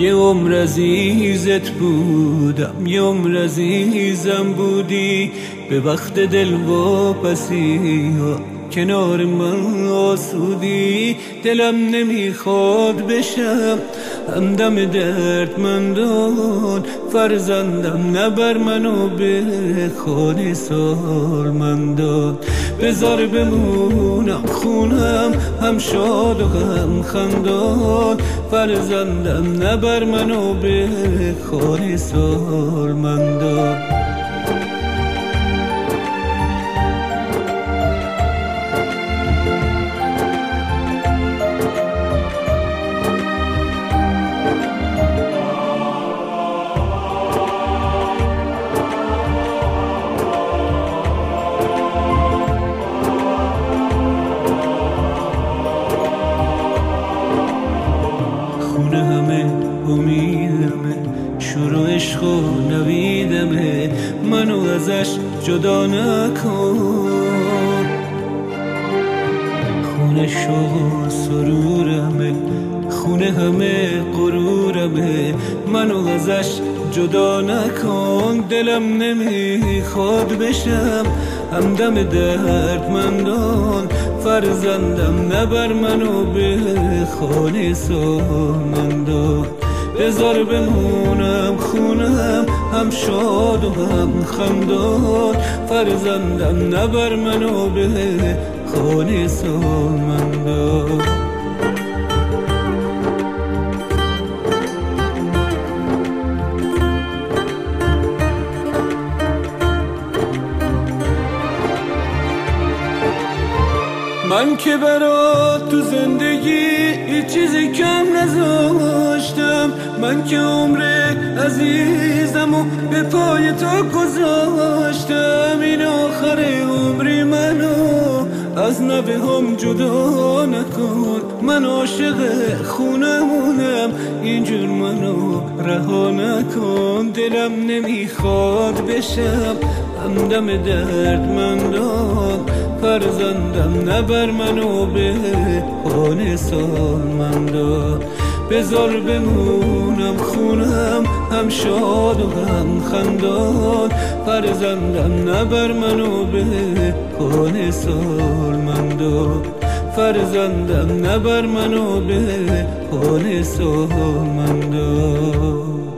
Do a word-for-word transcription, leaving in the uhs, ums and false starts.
یه عمر عزیزت بودم، یه عمر عزیزم بودی. به وقت دل واپسی ها کنار من آسودی. دلم نمیخواد بشم همدم دردمندان، فرزندم نبر منو به خانه سالمندان. بذار بمونم خونم هم شاد و هم خندان، فرزندم نبر منو به خانه سالمندان. خونه همه امیدمه، شروع عشق و نویدمه، منو ازش جدا نکن. خونه شوق و سرورمه، خونه همه غرورمه، منو ازش جدا نکن. دلم نمیخواد بشم همدم دردمندان، فرزندم نبر منو به خانه سالمندان. بذار بمونم خونم هم شاد و هم خندان، فرزندم نبر منو به خانه سالمندان. من که برات تو زندگی هیچ چیزی کم نذاشتم، من که عمر عزیزم و به پای تو گذاشتم. این آخر عمری منو از نوه هم جدا نکن، من عاشق خونمونم اینجور منو رها نکن. دلم نمیخواد بشم همدم دردمندان، فرزندم نبر منو به خانه سالمندان. بذار بمونم خونم هم شاد و هم خندان، فرزندم نبر منو به خانه سالمندان. فرزندم نبر منو به خانه سالمندان.